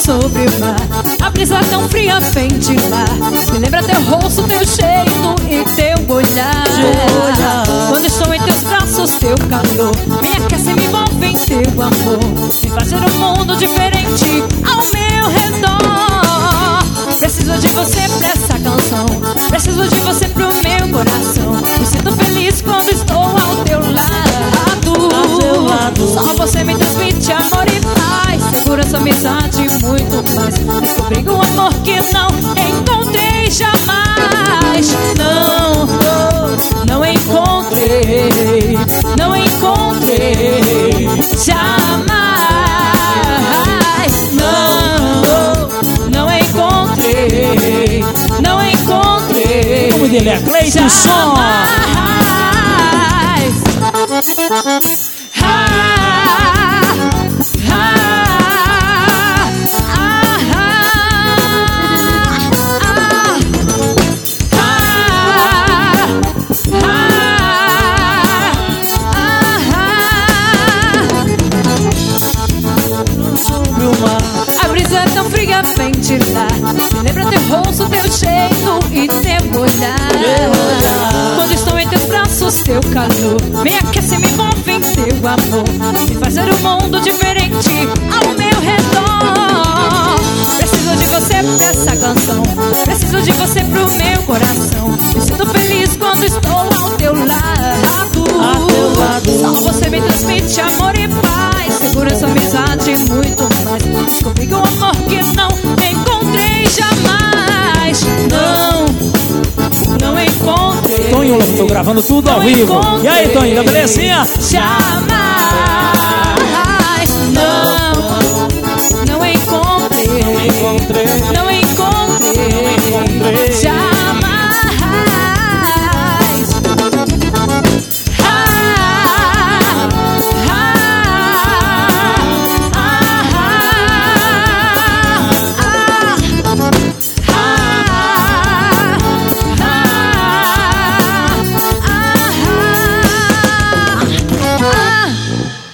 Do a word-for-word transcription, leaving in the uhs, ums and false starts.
sobre o mar. A brisa tão fria vem de lá. Me lembra teu rosto, teu jeito e teu olhar. Quando estou em teus braços, teu calor me aquece, me envolve em teu amor. Me faz ver um mundo diferente ao meu redor. Preciso de você pra essa canção, preciso de você pro meu coração. Me sinto feliz quando estou ao teu lado. Ao teu lado. Só você me transmite amor e paz, segurança, amizade e muito mais. Descobri um amor que não encontrei jamais. Não, não encontrei, não encontrei jamais. Não, não encontrei, não encontrei. O nome dele é Cleiton Som. A brisa é tão fria, vem de lá. Me lembra teu rosto, teu jeito e teu olhar. Quando estou em teus braços, teu calor me aquece, me envolve em teu amor. Me faz ver um mundo diferente ao meu redor. Preciso de você pra essa canção, preciso de você pro meu coração. Me sinto feliz quando estou ao teu lado. Só você me transmite amor e paz, segurança, amizade e muito mais. Descobri um amor que não encontrei jamais. Não, não encontrei. Tonho, tô gravando tudo ao vivo. E aí, Tonho, da belezinha? Jamais. Não, não encontrei. Não encontrei.